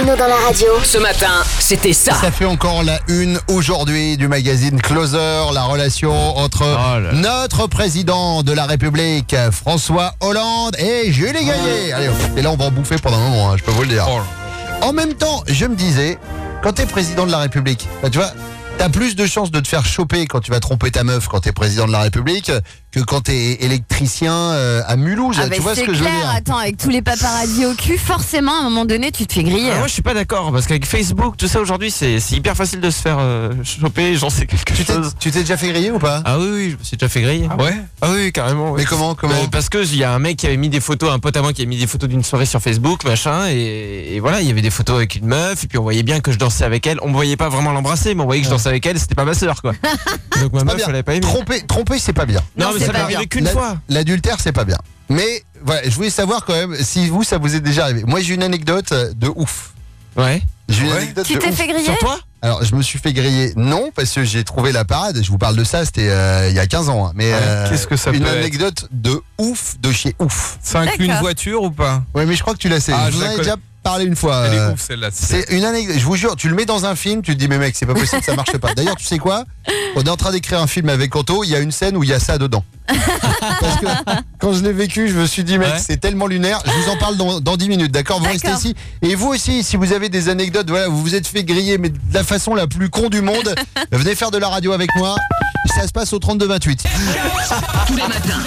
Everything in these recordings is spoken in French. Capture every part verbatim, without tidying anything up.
Bruno dans la radio. Ce matin, c'était ça. Ça fait encore la une aujourd'hui du magazine Closer, la relation entre Oh là. notre président de la République, François Hollande, et Julie Gaillet. Allez, et là on va en bouffer pendant un moment, hein, je peux vous le dire. Oh là. En même temps, je me disais, quand t'es président de la République, bah, tu vois, t'as plus de chances de te faire choper quand tu vas tromper ta meuf quand t'es président de la République que quand t'es électricien euh, à Mulhouse. Ah tu bah vois ce c'est que je veux clair, dire? attends, avec tous les paparazzis au cul, forcément à un moment donné tu te fais griller. Ah, moi je suis pas d'accord parce qu'avec Facebook, tout ça aujourd'hui, c'est c'est hyper facile de se faire euh, choper. J'en sais quelque Tu t'es, chose. tu t'es déjà fait griller ou pas? Ah oui, oui, je me suis déjà fait griller. Ah ouais? Ah oui, carrément. Mais oui. comment, comment? Euh, Parce que il y a un mec qui avait mis des photos, un pote à moi qui avait mis des photos d'une soirée sur Facebook, machin, et, et voilà, il y avait des photos avec une meuf, et puis on voyait bien que je dansais avec elle. On me voyait pas vraiment l'embrasser, mais on voyait que je dansais avec elle. C'était pas ma sœur, quoi. Donc ma Pas meuf, bien. elle avait pas aimé. Tromper, tromper, c'est pas bien. Non, Non, mais c'est ça m'est pas arrivé bien. qu'une La- fois. L'adultère, c'est pas bien. Mais voilà, je voulais savoir quand même si vous, ça vous est déjà arrivé. Moi, j'ai une anecdote de ouf. Ouais. J'ai une Ouais. anecdote Tu de t'es ouf. fait griller? Sur toi? Alors, je me suis fait griller, non, parce que j'ai trouvé la parade. Je vous parle de ça, c'était euh, il y a quinze ans. hein. Mais Ouais, euh, qu'est-ce que ça une peut être anecdote de ouf, de chez ouf. Ça inclut une D'accord. voiture ou pas? Ouais, mais je crois que tu l'as sais. Ah, je je vous en la ai connais. déjà parlé une fois. Elle euh, est ouf celle-là. C'est une anecdote, je vous jure, tu le mets dans un film, tu te dis mais mec, c'est pas possible, ça marche pas. D'ailleurs, tu sais quoi? On est en train d'écrire un film avec Anto, il y a une scène où il y a ça dedans. Parce que quand je l'ai vécu, je me suis dit mec, Ouais. c'est tellement lunaire. Je vous en parle dans, dans dix minutes, d'accord? Vous D'accord. restez ici. Et vous aussi, si vous avez des anecdotes, voilà, vous vous êtes fait griller, mais de la façon la plus con du monde, venez faire de la radio avec moi. Ça se passe au trente-deux vingt-huit. Tous les matins.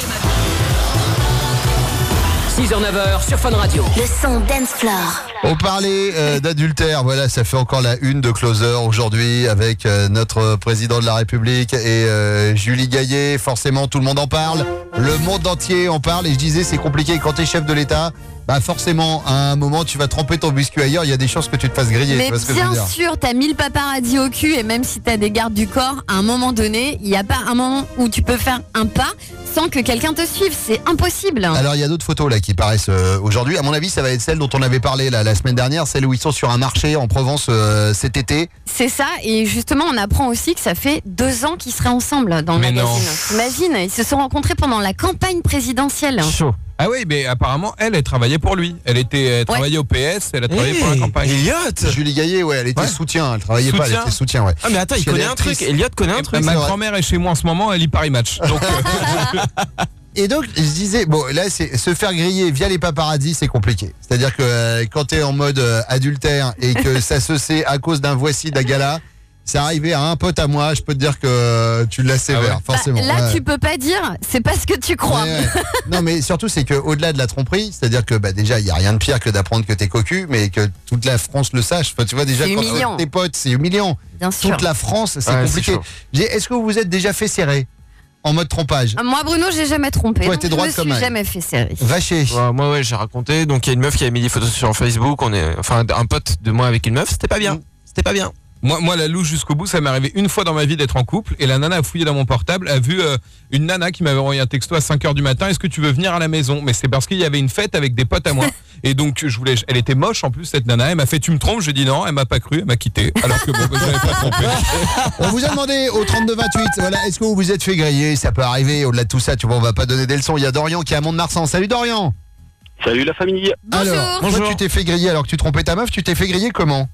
six heures neuf heures sur Fun Radio. Le son Dance Floor. On parlait euh, d'adultère, voilà, ça fait encore la une de Closer aujourd'hui avec euh, notre président de la République et euh, Julie Gaillet. Forcément, tout le monde en parle, le monde entier en parle. Et je disais, c'est compliqué quand t'es chef de l'État. Bah forcément, à un moment, tu vas tremper ton biscuit ailleurs. Il y a des chances que tu te fasses griller. Mais tu vois ce que je veux bien dire? sûr, t'as mille paparazzis au cul et même si t'as des gardes du corps, à un moment donné, il n'y a pas un moment où tu peux faire un pas sans que quelqu'un te suive. C'est impossible. Alors il y a d'autres photos là qui paraissent euh, aujourd'hui. À mon avis, ça va être celle dont on avait parlé là, la semaine dernière, celle où ils sont sur un marché en Provence euh, cet été. C'est ça, et justement, on apprend aussi que ça fait deux ans qu'ils seraient ensemble dans le Mais non. magazine. T'imagines, ils se sont rencontrés pendant la campagne présidentielle. Chaud. Ah oui, mais apparemment, elle, elle travaillait pour lui. Elle était elle travaillait au P S, elle a travaillé pour la campagne. Elliot. Julie Gaillet, ouais, elle était Ouais. soutien. Elle travaillait pas, elle Soutien. était soutien, ouais. Ah mais attends, il Parce connaît qu'elle est un truc. actrice. Elliot connaît un truc. Ma c'est vrai. grand-mère est chez moi en ce moment, elle lit Paris Match. Donc, euh, Et donc, je disais, bon, là, c'est se faire griller via les paparazzis, c'est compliqué. C'est-à-dire que euh, quand t'es en mode euh, adultère et que ça se sait à cause d'un voici d'Agala, c'est arrivé à un pote à moi, je peux te dire que euh, tu l'as sévère, Ah ouais. Bah, forcément. là, Ouais. tu peux pas dire, c'est pas ce que tu crois. Ouais, ouais. Non, mais surtout, c'est qu'au-delà de la tromperie, c'est-à-dire que bah, déjà, il n'y a rien de pire que d'apprendre que t'es cocu, mais que toute la France le sache. Enfin, tu vois, déjà, C'est quand humiliant. tes potes, c'est humiliant. Bien sûr. Toute la France, c'est Ouais, compliqué. c'est chaud. J'ai- Est-ce que vous vous êtes déjà fait serrer en mode trompage? Moi, Bruno, j'ai jamais trompé. Ouais, donc t'es je droite me comme suis elle. jamais fait serrer. Vaché. Ouais, moi ouais, j'ai raconté. Donc il y a une meuf qui avait mis des photos sur Facebook. On est, enfin, un pote de moi avec une meuf. C'était pas bien. C'était pas bien. moi, moi, la louche jusqu'au bout, ça m'est arrivé une fois dans ma vie d'être en couple. Et la nana a fouillé dans mon portable, a vu euh, une nana qui m'avait envoyé un texto à cinq heures du matin. Est-ce que tu veux venir à la maison? Mais c'est parce qu'il y avait une fête avec des potes à moi. Et donc, je voulais, elle était moche en plus, cette nana. Elle m'a fait, tu me trompes? J'ai dit non, elle m'a pas cru, elle m'a quitté. Alors que bon, je n'avais pas trompé. On vous a demandé au trente-deux vingt-huit, voilà, est-ce que vous vous êtes fait griller? Ça peut arriver, au-delà de tout ça, tu vois, on va pas donner des leçons. Il y a Dorian qui est à Mont-de-Marsan. Salut Dorian. Salut la famille. Bonjour. Alors, toi, Bonjour. tu t'es fait griller alors que tu trompais ta meuf, tu t'es fait griller comment?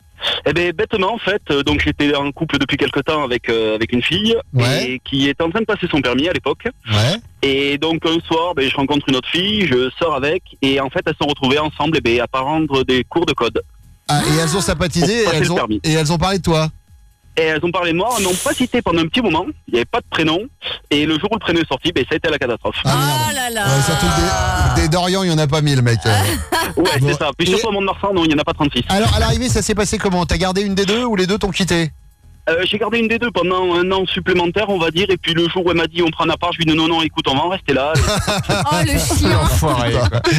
Eh ben bêtement en fait, euh, donc j'étais en couple depuis quelque temps avec euh, avec une fille Ouais. et qui était en train de passer son permis à l'époque. Ouais. Et donc un soir, ben, je rencontre une autre fille, je sors avec et en fait elles se sont retrouvées ensemble et ben, à prendre des cours de code. Ah, et elles ont sympathisé et Pour passer elles le ont, permis. et elles ont parlé de toi. Et elles ont parlé de moi, elles n'ont pas cité pendant un petit moment, il n'y avait pas de prénom. Et le jour où le prénom est sorti, ben, ça a été la catastrophe. Ah, merde. Oh là là. Ouais, surtout que des, des Dorian, il y en a pas mille, mec. Ouais, Bon. c'est ça. Puis Et- surtout à Mont-de-Marsan, non, il n'y en a pas trente-six. Alors, à l'arrivée, ça s'est passé comment? T'as gardé une des deux ou les deux t'ont quitté? Euh, j'ai gardé une des deux pendant un an supplémentaire, on va dire. Et puis le jour où elle m'a dit on prend un appart, je lui ai dit non, non, écoute, on va en rester là. Oh le chien. Enfoiré.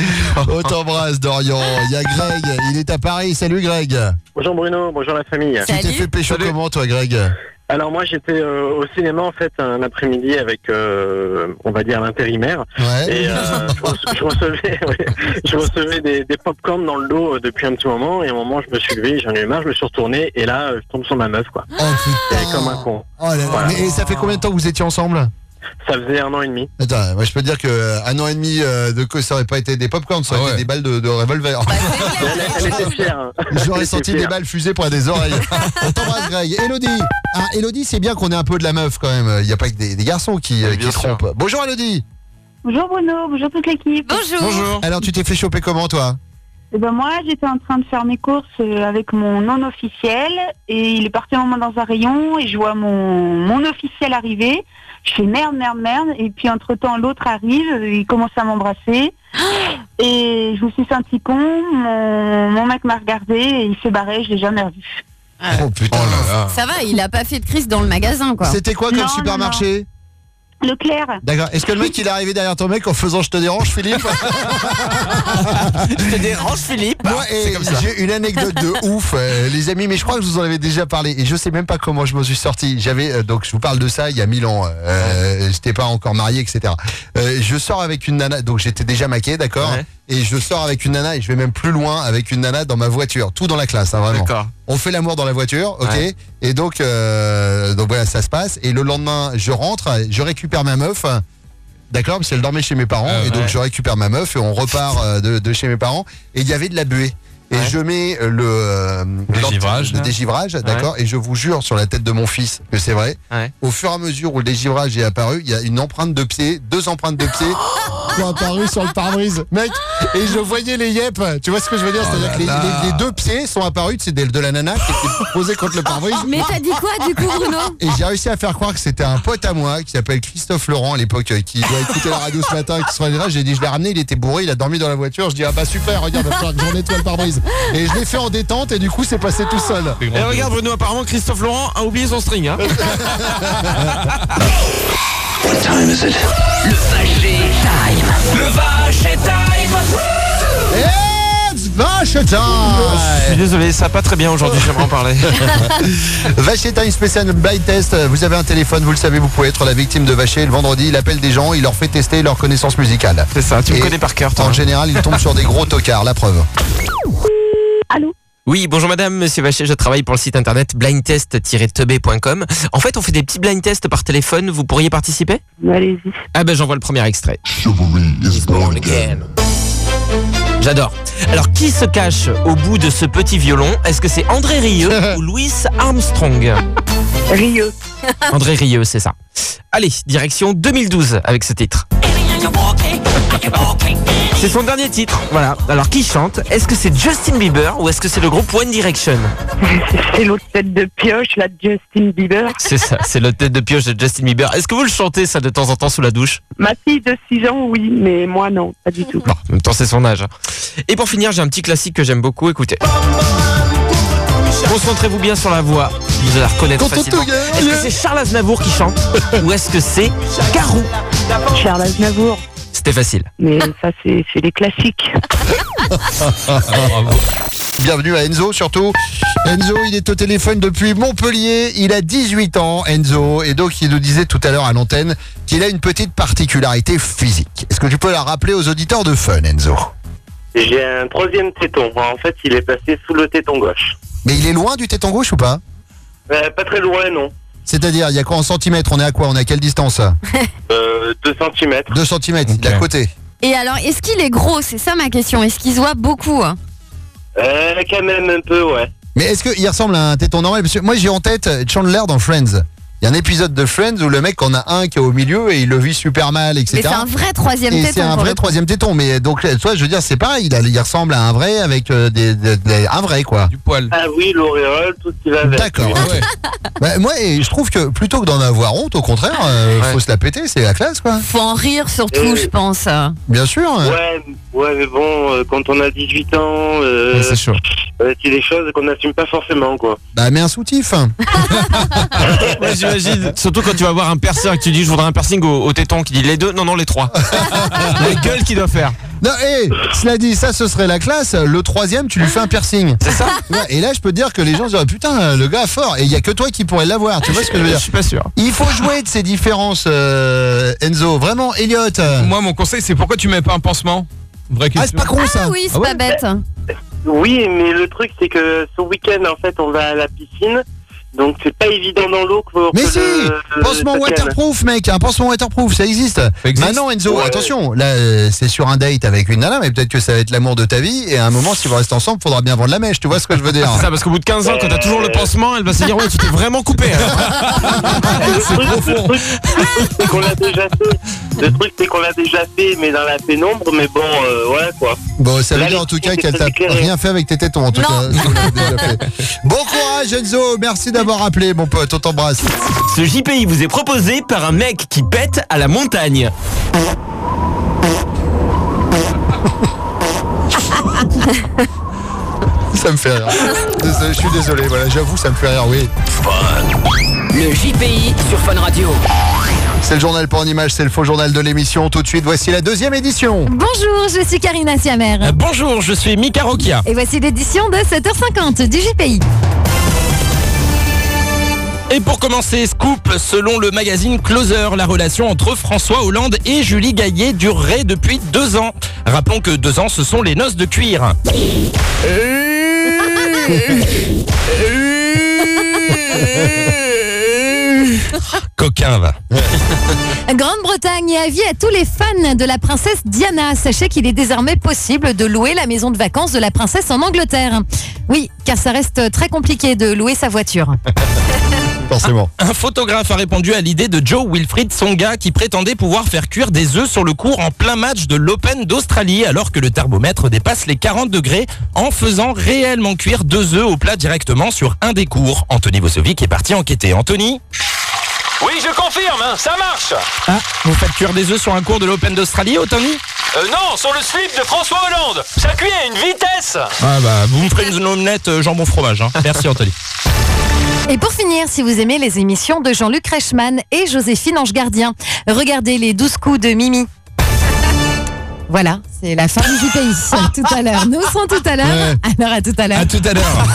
On t'embrasse, Dorian. Il y a Greg, il est à Paris. Salut, Greg. Bonjour Bruno, bonjour la famille. Tu t'es Salut. fait pécho Salut. comment, toi, Greg? Alors moi j'étais euh, au cinéma en fait un après-midi avec euh, on va dire l'intérimaire Ouais. et euh, je, rece- je recevais ouais, je recevais des, des pop-corn dans le dos euh, depuis un petit moment et à un moment je me suis levé, j'en ai eu marre, je me suis retourné et là euh, je tombe sur ma meuf quoi. Oh putain. Et comme un con. Oh là là. Voilà. Mais et ça fait combien de temps que vous étiez ensemble? Ça faisait un an et demi. Attends, moi je peux te dire que euh, un an et demi euh, de que ça aurait pas été des popcorn, ça aurait Ah ouais. été des balles de, de revolver. Bah, c'est clair. Elle, elle était fière. hein. J'aurais Elle senti était des fière. balles fusées pour des oreilles. On t'embrasse, Greg. Elodie. Ah, Elodie, c'est bien qu'on ait un peu de la meuf quand même. Il n'y a pas que des, des garçons qui, euh, Oui, qui bien sûr. trompent. Bonjour, Elodie. Bonjour Bruno, bonjour toute l'équipe. Bonjour. Bonjour. Alors, tu t'es fait choper comment, toi? Eh ben moi, j'étais en train de faire mes courses euh, avec mon non officiel et il est parti un moment dans un rayon et je vois mon, mon officiel arriver. Je fais merde, merde, merde et puis entre-temps l'autre arrive, il commence à m'embrasser et je me suis senti con, mon, mon mec m'a regardé et il s'est barré, je l'ai jamais revu. Oh putain. Oh là là. Ça va, il a pas fait de crise dans le magasin, quoi. C'était quoi comme Non, non, supermarché? Leclerc, D'accord. Est-ce que le mec il est arrivé derrière ton mec en faisant je te dérange, Philippe? Je te dérange, Philippe. Moi, C'est et comme ça. j'ai une anecdote de ouf, euh, les amis, mais je crois que je vous en avais déjà parlé et je sais même pas comment je me suis sorti. J'avais euh, donc je vous parle de ça il y a mille ans. Euh, j'étais pas encore marié, et cetera. Euh, je sors avec une nana, donc j'étais déjà maqué, d'accord. Ouais. Et je sors avec une nana et je vais même plus loin avec une nana dans ma voiture, tout dans la classe, hein, vraiment. D'accord. On fait l'amour dans la voiture, ok. Ouais. Et donc, euh, donc voilà, ça se passe. Et le lendemain, je rentre, je récupère ma meuf. D'accord, parce qu'elle dormait chez mes parents. Ah et donc ouais. je récupère ma meuf et on repart euh, de, de chez mes parents. Et il y avait de la buée. Et Ouais. je mets euh, le euh, Dégivrage, le là. dégivrage, d'accord. Et je vous jure sur la tête de mon fils que c'est vrai. Ouais. Au fur et à mesure où le dégivrage est apparu, il y a une empreinte de pied, deux empreintes de pied qui sont apparues sur le pare-brise, mec. Et je voyais les yep. Tu vois ce que je veux dire? C'est-à-dire que les, là là. les- les deux pieds sont apparus, c'est de, de la nana qui était posée contre le pare-brise. Mais t'as dit quoi, du coup, Bruno? Et j'ai réussi à faire croire que c'était un pote à moi qui s'appelle Christophe Laurent à l'époque, euh, qui doit écouter la radio ce matin, qui se là. J'ai dit, je l'ai ramené, il était bourré, il a dormi dans la voiture. Je dis, ah bah super, regarde, il va falloir que j'en nettoie le pare-brise. Et je l'ai fait en détente et du coup, c'est passé tout seul. C'est Et grand. regarde Bruno, apparemment Christophe Laurent a oublié son string. Hein. Le Vacher Time. Le Vacher Time. It's Vache Je suis Time. désolé, ça va pas très bien aujourd'hui, j'aimerais en parler. Vache Time spécial blind test. Vous avez un téléphone, vous le savez, vous pouvez être la victime de Vacher. Le vendredi, il appelle des gens, il leur fait tester leur connaissance musicale. C'est ça, tu me Et connais par cœur, toi. En général, il tombe sur des gros tocards, la preuve. allô? Oui, bonjour madame, monsieur Vacher, je travaille pour le site internet blindtest tiret teubé point com. En fait, on fait des petits blind tests par téléphone, vous pourriez participer? Allez-y. Ah ben j'envoie le premier extrait. J'adore. Alors, qui se cache au bout de ce petit violon? Est-ce que c'est André Rieu ou Louis Armstrong? Rieux. André Rieu, c'est ça. Allez, direction deux mille douze avec ce titre. C'est son dernier titre, voilà. Alors, qui chante? Est-ce que c'est Justin Bieber ou est-ce que c'est le groupe One Direction? C'est l'autre tête de pioche, la Justin Bieber. C'est ça, c'est le tête de pioche de Justin Bieber. Est-ce que vous le chantez ça de temps en temps sous la douche? Ma fille de six ans, oui, mais moi non, pas du tout. Bon, en même temps, c'est son âge. Et pour finir, j'ai un petit classique que j'aime beaucoup, écoutez. Concentrez-vous bien sur la voix, vous allez la reconnaître facilement. Est-ce que c'est Charles Aznavour qui chante ou est-ce que c'est Garou? Charles Aznavour, C'était facile. mais ça c'est c'est les classiques. Bravo. Bienvenue à Enzo surtout. Enzo, il est au téléphone depuis Montpellier, il a dix-huit ans, Enzo, et donc il nous disait tout à l'heure à l'antenne qu'il a une petite particularité physique. Est-ce que tu peux la rappeler aux auditeurs de Fun, Enzo? J'ai un troisième téton. En fait, il est placé sous le téton gauche. Mais il est loin du téton gauche ou pas? Euh, pas très loin, non. C'est-à-dire, il y a quoi en centimètres? On est à quoi? On est à quelle distance? Euh, deux centimètres. deux centimètres, il est à Ok. côté. Et alors, est-ce qu'il est gros? C'est ça ma question. Est-ce qu'il se voit beaucoup? hein Euh, quand même un peu, ouais. Mais est-ce qu'il ressemble à un téton normal? Parce que moi j'ai en tête Chandler dans Friends. Il y a un épisode de Friends où le mec en a un qui est au milieu et il le vit super mal, et cetera. Mais c'est un vrai troisième Et téton. c'est un pour vrai le coup. troisième téton. Mais donc, toi, je veux dire, c'est pareil. Il, a- il ressemble à un vrai avec euh, des, des- des- un vrai, quoi. Du poil. Ah oui, l'auréole, tout ce qui va avec. D'accord. Ah ouais. Bah, moi, et je trouve que plutôt que d'en avoir honte, au contraire, euh, Ouais. faut se la péter. C'est la classe, quoi. Faut en rire surtout, Euh, je pense. Bien sûr. Ouais, ouais, mais bon, euh, quand on a dix-huit ans, euh, Ouais, c'est chaud. euh, c'est des choses qu'on n'assume pas forcément, quoi. Bah, mets un soutif. Ouais, j'imagine. Surtout quand tu vas voir un perceur et que tu dis je voudrais un piercing au, au téton, qui dit les deux, non, non, les trois. La gueule qu'il doit faire. Non, hé, cela dit, ça, ce serait la classe. Le troisième, tu lui fais un piercing. C'est ça? Ouais, et là, je peux te dire que les gens se diraient, putain, le gars fort. Et il y a que toi qui pourrais l'avoir. Tu vois ce que je veux Je dire? suis pas sûr. Il faut jouer de ces différences, euh, Enzo. Vraiment, Elliot. Moi, mon conseil, c'est pourquoi tu mets pas un pansement? Vraie Ah, c'est question. pas con, ça. Ah oui, c'est Ah ouais pas bête. Oui, mais le truc, c'est que ce week-end, en fait, on va à la piscine. Donc c'est pas évident dans l'eau que. Mais que si, le- pansement le- waterproof, mec, un pansement waterproof, ça existe. Ça existe. Maintenant, Enzo, Ouais. attention, là, euh, c'est sur un date avec une nana, mais peut-être que ça va être l'amour de ta vie, et à un moment, si vous restez ensemble, faudra bien vendre la mèche, tu vois ce que je veux dire? C'est ça, parce qu'au bout de quinze ans, quand t'as toujours le pansement, elle va se dire ouais, tu t'es vraiment coupé. alors. Le truc, le truc, le truc, c'est qu'on l'a déjà fait. Le truc, c'est qu'on l'a déjà fait, mais dans la pénombre. Mais bon, euh, ouais, quoi. Bon, ça veut Là, dire les en tout cas filles, qu'elle c'est t'a éclairé. rien fait avec tes tétons, en tout Non. cas. ce qu'on a déjà fait. Bon courage, Enzo, merci d'avoir appelé, mon pote, on t'embrasse. Ce J P I vous est proposé par un mec qui pète à la montagne. Ça me fait rire. Désolé, je suis désolé, voilà, j'avoue, ça me fait rire, oui. Le J P I sur Fun Radio. C'est le journal pas en image, c'est le faux journal de l'émission. Tout de suite, voici la deuxième édition. Bonjour, je suis Karina Siamer. Euh, Bonjour, je suis Mika Rokia. Et voici l'édition de sept heures cinquante du J P I. Et pour commencer, scoop, selon le magazine Closer, la relation entre François Hollande et Julie Gaillet durerait depuis deux ans. Rappelons que deux ans, ce sont les noces de cuir. Coquin, va. Grande-Bretagne et avis à tous les fans de la princesse Diana. Sachez qu'il est désormais possible de louer la maison de vacances de la princesse en Angleterre. Oui, car ça reste très compliqué de louer sa voiture. Forcément. Un photographe a répondu à l'idée de Joe Wilfried Tsonga qui prétendait pouvoir faire cuire des œufs sur le court en plein match de l'Open d'Australie alors que le thermomètre dépasse les quarante degrés en faisant réellement cuire deux œufs au plat directement sur un des cours. Anthony Vosovic est parti enquêter. Anthony ? Oui, je confirme, hein, ça marche. Ah, vous faites cuire des œufs sur un cours de l'Open d'Australie, Anthony ? Euh, non, sur le slip de François Hollande. Ça cuit à une vitesse. Ah bah, vous me ferez une omelette euh, jambon fromage. Hein. Merci Anthony. Et pour finir, si vous aimez les émissions de Jean-Luc Reichmann et Joséphine Ange Gardien, regardez les douze coups de Mimi. Voilà, c'est la fin du J P I. Tout à l'heure. Nous serons tout à l'heure. Ouais. Alors à tout à l'heure. À tout à l'heure.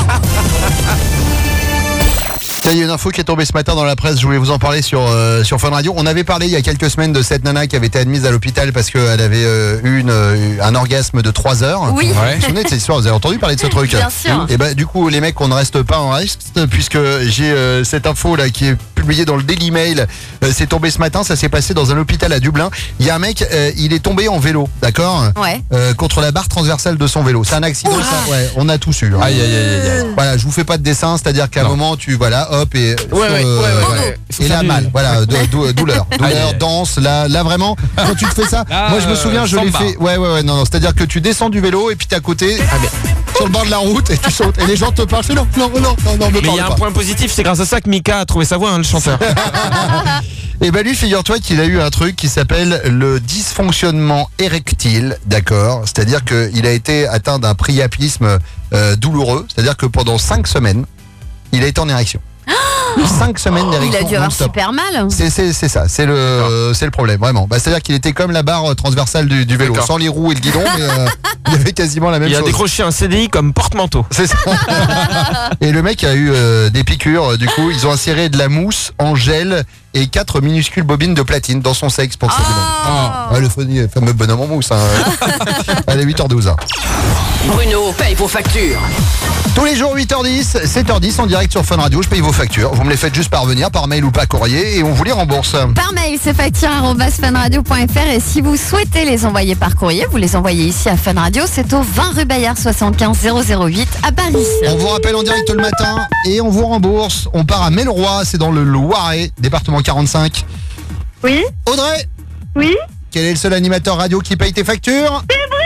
Tiens, il y a une info qui est tombée ce matin dans la presse, je voulais vous en parler sur, euh, sur Fun Radio. On avait parlé il y a quelques semaines de cette nana qui avait été admise à l'hôpital parce qu'elle avait euh, eu une, euh, un orgasme de trois heures. Oui. Vous vous souvenez de cette histoire? Vous avez entendu parler de ce truc? Bien sûr. Et bah du coup les mecs, on ne reste pas en reste puisque j'ai euh, cette info là qui est publiée dans le Daily Mail. Euh, c'est tombé ce matin, ça s'est passé dans un hôpital à Dublin. Il y a un mec, euh, il est tombé en vélo, d'accord, Ouais. euh, contre la barre transversale de son vélo. C'est un accident, ça, ouais, on a tous eu. hein. Aïe aïe aïe aïe aïe. Voilà, je vous fais pas de dessin, c'est-à-dire qu'à un Non. moment tu voilà, hop et sur, ouais, ouais, voilà. ouais. Faut Et faire là du- mal, voilà, de- dou- douleur, Aïe, douleur, aïe. danse, là, là vraiment, quand tu te fais ça, Là, moi je me souviens, euh, je l'ai samba. fait, ouais, ouais, ouais, non, non, c'est-à-dire que tu descends du vélo et puis t'es à côté, sur le bord de la route et tu sautes et les gens te parlent, je fais non, non, non, non, non, me Mais il y parle a un pas. point positif, c'est grâce à ça que Mika a trouvé sa voix, hein, le chanteur. Et ben lui, figure-toi qu'il a eu un truc qui s'appelle le dysfonctionnement érectile, d'accord, c'est-à-dire qu'il a été atteint d'un priapisme euh, douloureux, c'est-à-dire que pendant cinq semaines, il a été en érection. cinq semaines d'érection. Il a dû avoir non-stop. super mal. C'est, c'est, c'est ça, c'est le, c'est le problème, vraiment. Bah, c'est-à-dire qu'il était comme la barre transversale du, du vélo, D'accord. sans les roues et le guidon, mais euh, il avait quasiment la même Il a chose. décroché un C D I comme porte-manteau. C'est ça. Et le mec a eu euh, des piqûres, du coup, ils ont inséré de la mousse en gel et quatre minuscules bobines de platine dans son sexe pour que ça démonte. Ah. Ouais, le fameux- fameux bonhomme en mousse. Hein. Allez, huit heures douze. Bruno paye vos factures. Tous les jours, huit heures dix, sept heures dix en direct sur Fun Radio. Je paye vos factures. Vous me les faites juste parvenir par mail ou par courrier et on vous les rembourse. Par mail, c'est facture arobase funradio point fr et si vous souhaitez les envoyer par courrier, vous les envoyez ici à Fun Radio. C'est au vingt rue Bayard soixante-quinze zéro zéro huit à Paris. On vous rappelle en direct le matin et on vous rembourse. On part à Melleroy, c'est dans le Loiret, département quarante-cinq. Oui, Audrey, oui. quel est le seul animateur radio qui paye tes factures?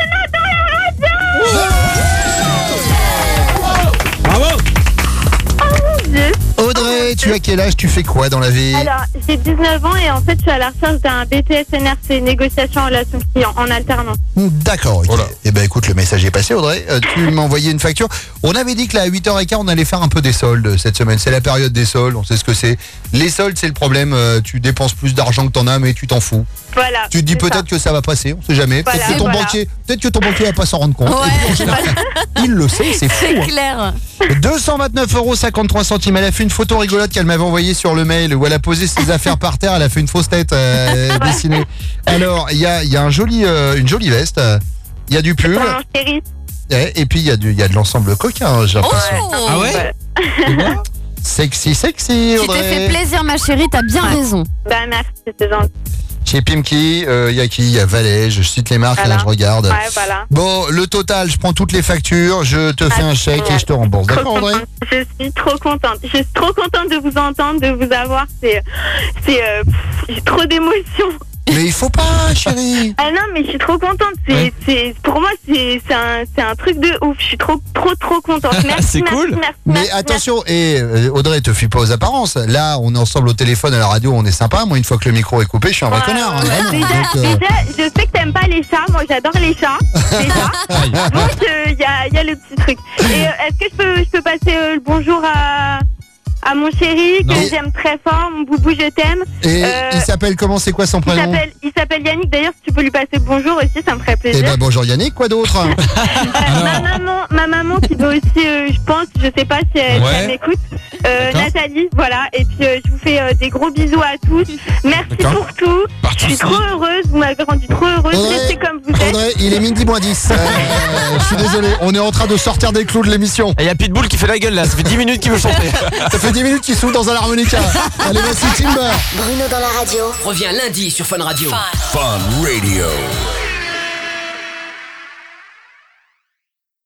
Audrey, tu as quel âge? Tu fais quoi dans la vie? Alors, j'ai dix-neuf ans et en fait, je suis à la recherche d'un B T S N R C, négociation en relation client, en alternance. D'accord, ok. Voilà. Eh ben écoute, le message est passé, Audrey. Euh, tu m'as envoyé une facture. On avait dit que là, à huit heures quinze, on allait faire un peu des soldes cette semaine. C'est la période des soldes, on sait ce que c'est. Les soldes, c'est le problème. euh, tu dépenses plus d'argent que t'en as, mais tu t'en fous. Voilà. Tu te dis c'est peut-être ça. que ça va passer, on sait jamais. Peut-être Voilà, que ton voilà. banquier, peut-être que ton banquier va pas s'en rendre compte. Ouais. Et puis, en général, il le sait, c'est fou. C'est hein. clair. deux cent vingt-neuf euros cinquante-trois centimes. Elle a fait une photo rigolote qu'elle m'avait envoyée sur le mail où elle a posé ses affaires par terre. Elle a fait une fausse tête euh, dessinée. Alors, il y a, il y a un joli, euh, une jolie veste. Il y a du pull. C'est un chéri. Et, et puis, il y, a du- il y a de l'ensemble coquin, j'ai l'impression. Oh. Ah ouais? Sexy, sexy, Tu t'es Audrey. fait plaisir, ma chérie, t'as bien raison. Bah merci, c'est gentil. Chez Pimki, il euh, y a qui Il y a Valet, je cite les marques, Voilà. là je regarde. Ouais, voilà. Bon, le total, je prends toutes les factures, je te fais un chèque et je te rembourse. Trop D'accord, Audrey? contente. Je suis trop contente. Je suis trop contente de vous entendre, de vous avoir. C'est, c'est, euh, pff, j'ai trop d'émotions. Mais il faut pas, chérie. Ah non, mais je suis trop contente. C'est, Ouais. c'est, pour moi, c'est, c'est un, c'est un truc de ouf. Je suis trop, trop, trop contente. Merci, C'est merci, cool. merci, Mais merci, attention, et euh, Audrey, te fuis pas aux apparences. Là, on est ensemble au téléphone, à la radio, on est sympa. Moi, une fois que le micro est coupé, je suis un vrai Ouais, connard. hein, ouais. vraiment. Déjà, Donc, euh, déjà, je sais que t'aimes pas les chats. Moi, j'adore les chats. Déjà. Donc, il y, a, y a le petit truc. Et euh, est-ce que je peux, je peux passer euh, le bonjour à, à mon chéri que Non. j'aime très fort, mon boubou, je t'aime. Et Euh, il s'appelle comment? C'est quoi son Il prénom? s'appelle, il s'appelle Yannick. D'ailleurs, si tu peux lui passer le bonjour aussi, ça me ferait Eh plaisir. ben bonjour Yannick, quoi d'autre? Euh, ma maman, ma maman qui doit aussi, euh, je pense, je sais pas si elle, si Ouais. elle m'écoute. Euh, D'accord. Nathalie, voilà. Et puis euh, je vous fais euh, des gros bisous à tous. Merci D'accord. pour tout. Pas de Je suis soucis. trop heureuse. Vous m'avez rendu trop heureuse. Audrey, Restez comme vous êtes. Audrey, il est midi moins dix. Euh, je suis désolé, on est en train de sortir des clous de l'émission. Il y a Pitbull qui fait la gueule là, ça fait dix minutes qu'il veut chanter. Ça fait dix minutes qu'il souffle dans un harmonica. Allez, voici Timber. Bruno dans la radio. Reviens lundi sur Fun Radio. Fun Radio.